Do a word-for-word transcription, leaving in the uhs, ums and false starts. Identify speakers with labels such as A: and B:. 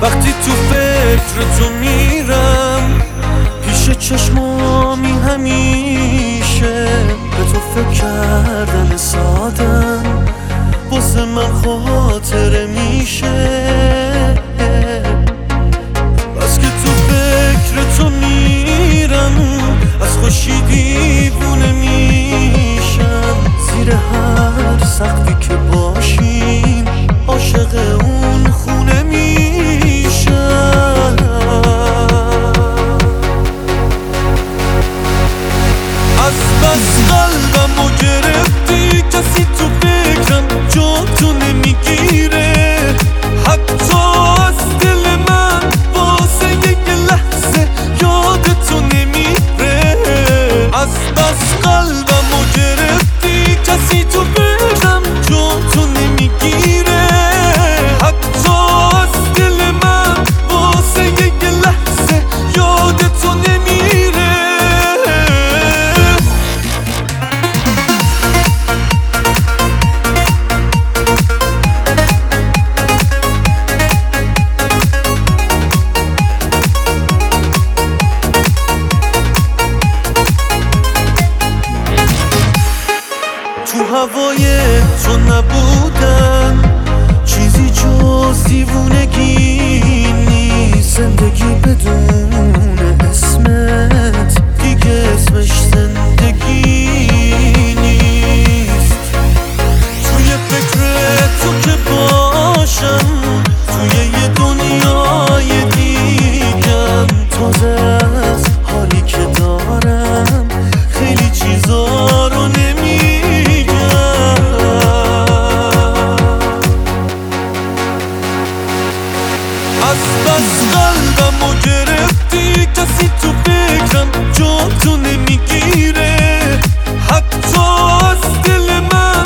A: وقتی تو فکر تو میرم پیش چشمامی همیشه به تو فکر کردن سادم واسه من خاطره میشه. بس که تو فکر تو میرم از خوشی دیوونه میشم، زیر هر سقفی که باشیم عاشق اون خونه میشم. از بس قلبمو گرفتی کسی تو فکرم جا تو نمیگیره، حتی از دل من واسه یک لحظه یاد تو نمیره. از بس قلبمو گرفتی کسی تو فکرم جا تو نمیگیره، حتی از دل من واسه یک لحظه یاد تو نمیره. تو هوای تو نبودن چیزی جز دیوونگی نیست، زندگی بدون اسمت دیگه اسمش زندگی نیست. توی فکر تو که باشم توی یه دنیای دیگم، تازه از حالی که دارم خیلی چیزا رو نمیگم. از بس قلبمو گرفتی کسی تو فکرم جا تو نمیگیره، حتی از دل من